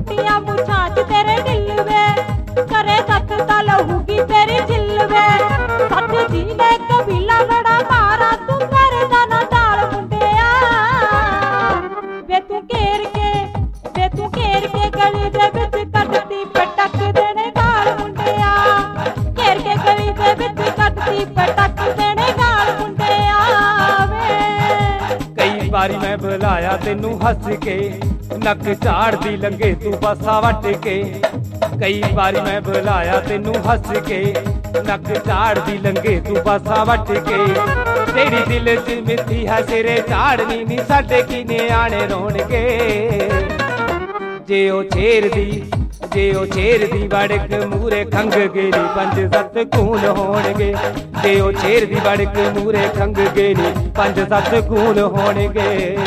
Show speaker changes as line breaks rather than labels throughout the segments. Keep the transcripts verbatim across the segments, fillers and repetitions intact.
चिट्टियां मुछां च तेरे दिल वे करे सच ता लहूगी तेरी जिल वे सच जी ने कबीला लड़ा मारा तू मेरे दाना दाल मुंडिया वे तू घेर के वे तू घेर के गली दे विच कटती पटक देने गाल मुंडिया घेर के गली दे विच कटती पटक देने गाल मुंडिया वे
कई बारी मैं बुलाया तेनू हस के नक झाड़ दी लंघे तू पासा वट के कई बारी मैं बुलाया तेनू हस के नक झाड़ दी लंघे तू पासा वट के तेरी दिल च मिट्टी है सिरे झाड़नी नी साडे किने आने रोणगे जे ओ छेर दी जे ओ छेर दी वड़क मूरे खंग गेनी पंज सत खून होणगे जे ओ छेर दी वड़क मूरे खंग गेनी पंज सत खून होणगे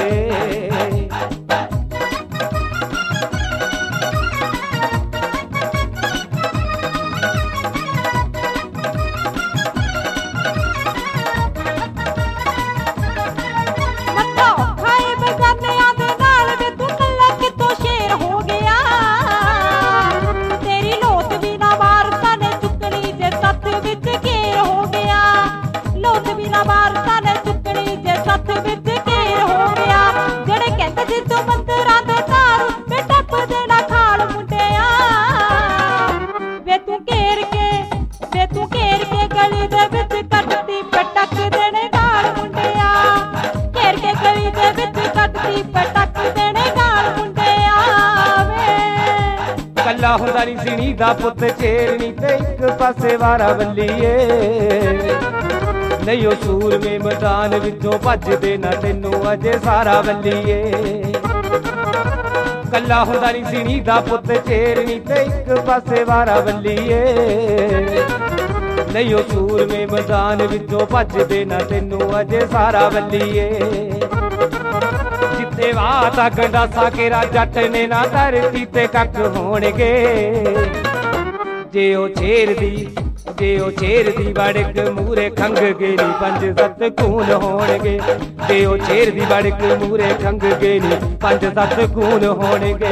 कला हुंदा नी सीणी दा पुत चेरनी ते एक पासे वारा बल्लीए नहीं ओ सूर में मैदान विचों भजदे ना तेनू अजे सारा बल्लीए कला हुंदा नी सीणी दा पुत चेरनी ते एक पासे वारा बल्लीए नहीं ओ सूर में मैदान विचों भजदे ना तेनू अजे सारा बल्लीए जिते वाता गंडासा केरा जट ने ना धरती ते कख होणगे जे ओ छेर दी जे ओ छेर दी वड़क मूरे खंग गेनी पंज सत खून होणगे जे ओ छेर दी वड़क मूरे खंग गेनी पंज सत खून होणगे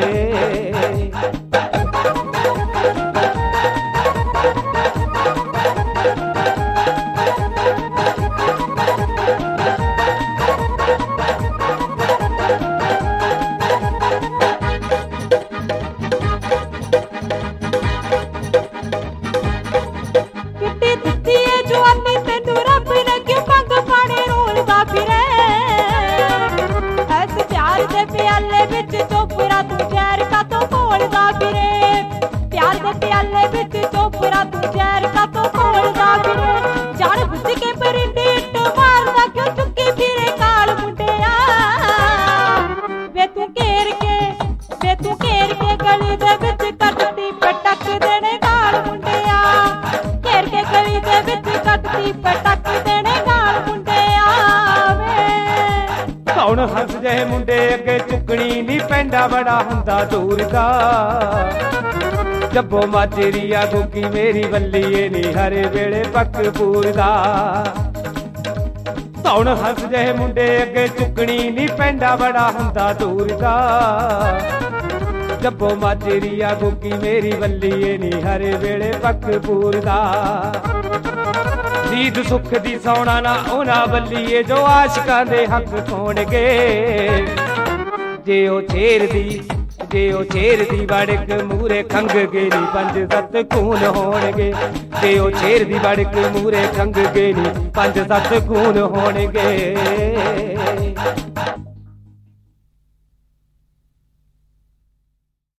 प्याले विच चोपड़ा तू जहर का तो घोलदा फिरे प्यार दे प्याले विच चोपड़ा तू जहर का तो घोलदा फिरे जान बुझ के परिंदे इट मारदा क्यों चुक्की फिरे काल मुंडिया वे तू घेर के वे तू घेर के गली दे विच कटती पटक देने गाल मुंडिया घेर के गली दे विच कटती पटक देने गाल मुंडिया
कौन हंस जहे मुंडे अगे चुकनी नी पैंडा बड़ा हुंदा दूर दा जब्बो माचेरिया गोगी मेरी वल्लीए नी हरे वेले पक पूरदा कौन हंस जहे मुंडे अगे चुकनी नी पैंडा बड़ा हुंदा दूर दा जब्बो माचेरिया गोगी मेरी वल्लीए नी हरे वेले पक पूरदा नींद सुख दी सौना ना ओना बल्लीए जो आशिकां दे हक सोणगे जे ओ छेर दी जे ओ छेर दी वड़क मूरे खंग गेनी पंज सत खून होणगे जे ओ छेर दी वड़क मूरे खंग गेनी पंज सत खून होणगे।